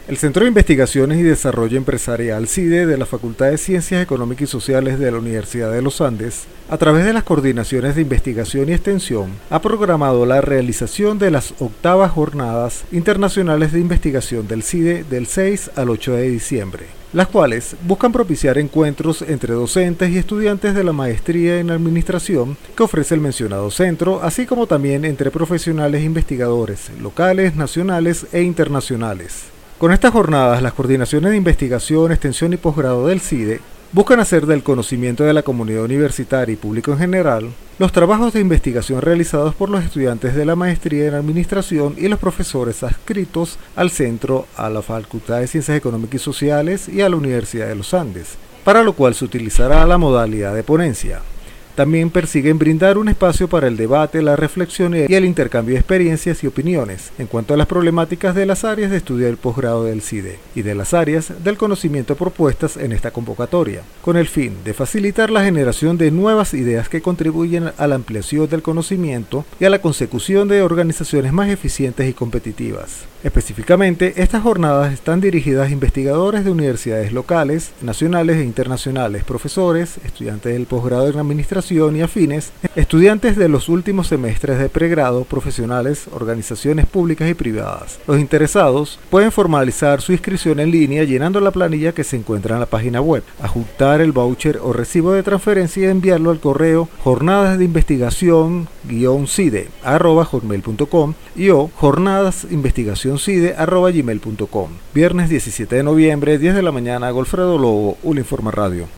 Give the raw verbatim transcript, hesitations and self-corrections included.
El Centro de Investigaciones y Desarrollo Empresarial CIDE de la Facultad de Ciencias Económicas y Sociales de la Universidad de los Andes, a través de las coordinaciones de investigación y extensión, ha programado la realización de las octavas Jornadas Internacionales de Investigación del CIDE del seis al ocho de diciembre, las cuales buscan propiciar encuentros entre docentes y estudiantes de la maestría en administración que ofrece el mencionado centro, así como también entre profesionales e investigadores locales, nacionales e internacionales. Con estas jornadas, las coordinaciones de investigación, extensión y posgrado del CIDE buscan hacer del conocimiento de la comunidad universitaria y público en general los trabajos de investigación realizados por los estudiantes de la maestría en administración y los profesores adscritos al centro, a la Facultad de Ciencias Económicas y Sociales y a la Universidad de los Andes, para lo cual se utilizará la modalidad de ponencia. También persiguen brindar un espacio para el debate, la reflexión y el intercambio de experiencias y opiniones en cuanto a las problemáticas de las áreas de estudio del posgrado del CIDE y de las áreas del conocimiento propuestas en esta convocatoria, con el fin de facilitar la generación de nuevas ideas que contribuyen a la ampliación del conocimiento y a la consecución de organizaciones más eficientes y competitivas. Específicamente, estas jornadas están dirigidas a investigadores de universidades locales, nacionales e internacionales, profesores, estudiantes del posgrado en administración y afines, estudiantes de los últimos semestres de pregrado, profesionales, organizaciones públicas y privadas. Los interesados pueden formalizar su inscripción en línea llenando la planilla que se encuentra en la página web, adjuntar el voucher o recibo de transferencia y enviarlo al correo jornadas de investigación cide arroba hotmail punto com y o jornadas investigación cide arroba gmail punto com. Viernes diecisiete de noviembre, diez de la mañana, Golfredo Lobo, Ulinforma Radio.